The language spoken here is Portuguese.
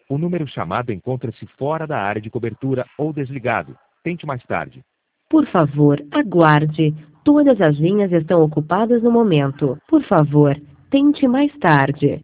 O número chamado encontra-se fora da área de cobertura ou desligado. Tente mais tarde. Por favor, aguarde. Todas as linhas estão ocupadas no momento. Por favor, tente mais tarde.